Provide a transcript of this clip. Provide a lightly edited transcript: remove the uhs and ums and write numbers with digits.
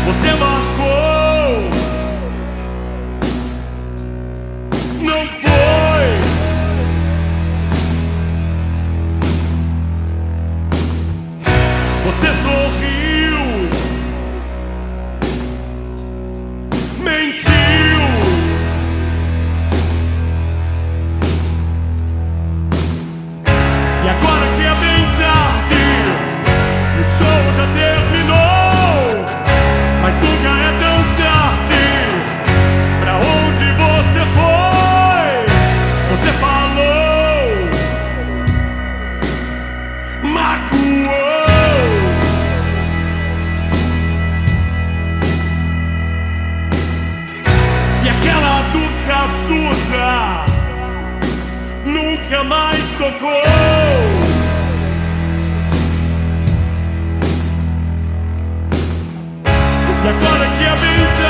Você marcou, não foi. Você sorriu, mentiu. E agora que é bem tarde, o show já terminou, mas nunca é tão tarde. Pra onde você foi? Você falou, magoou. E aquela do Cazuza nunca mais tocou. E agora que é bem tarde,